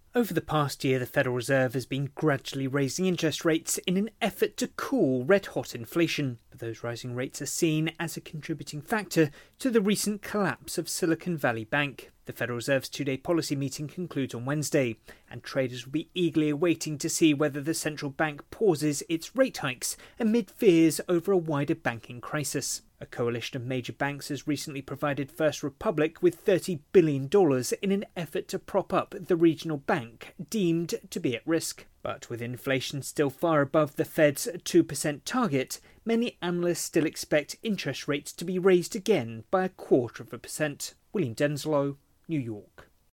Over the past year, the Federal Reserve has been gradually raising interest rates in an effort to cool red-hot inflation. But those rising rates are seen as a contributing factor to the recent collapse of Silicon Valley Bank. The Federal Reserve's two-day policy meeting concludes on Wednesday, and traders will be eagerly awaiting to see whether the central bank pauses its rate hikes amid fears over a wider banking crisis. A coalition of major banks has recently provided First Republic with $30 billion in an effort to prop up the regional bank deemed to be at risk. But with inflation still far above the Fed's 2% target, many analysts still expect interest rates to be raised again by 0.25%. William Denslow, New York.